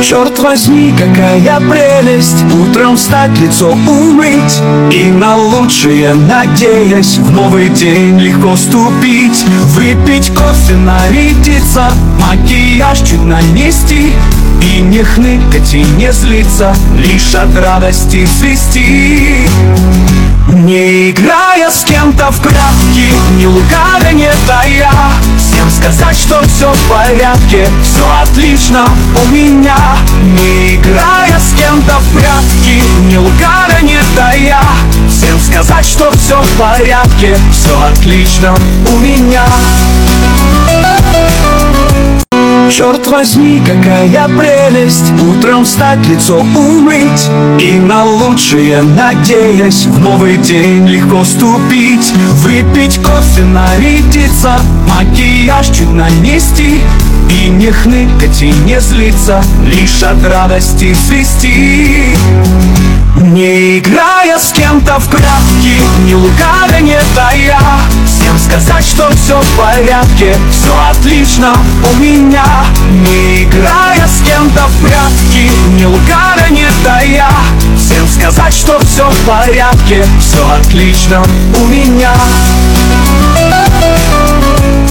Черт возьми, какая прелесть утром встать, лицо умыть и на лучшее надеясь в новый день легко ступить. Выпить кофе, нарядиться, макияж чуть нанести и не хныкать и не злиться, лишь от радости свисти. Не играя с кем-то в прятки, не лукавя, не тая, всем сказать, что все в порядке, все отлично у меня. Не играя с кем-то в прятки, не лукавя, не тая, всем сказать, что все в порядке, все отлично у меня. Черт возьми, какая прелесть утром встать, лицо умыть и на лучшее надеясь в новый день легко ступить. Выпить кофе, нарядиться, макияж чуть нанести и не хныкать и не злиться, лишь от радости свисти. Не играя с кем-то в прятки, не лукавя, не тая, всем сказать, что все в порядке, все отлично у меня. Не играя с кем-то в прятки, не лукавя, не тая, всем сказать, что все в порядке, все отлично у меня.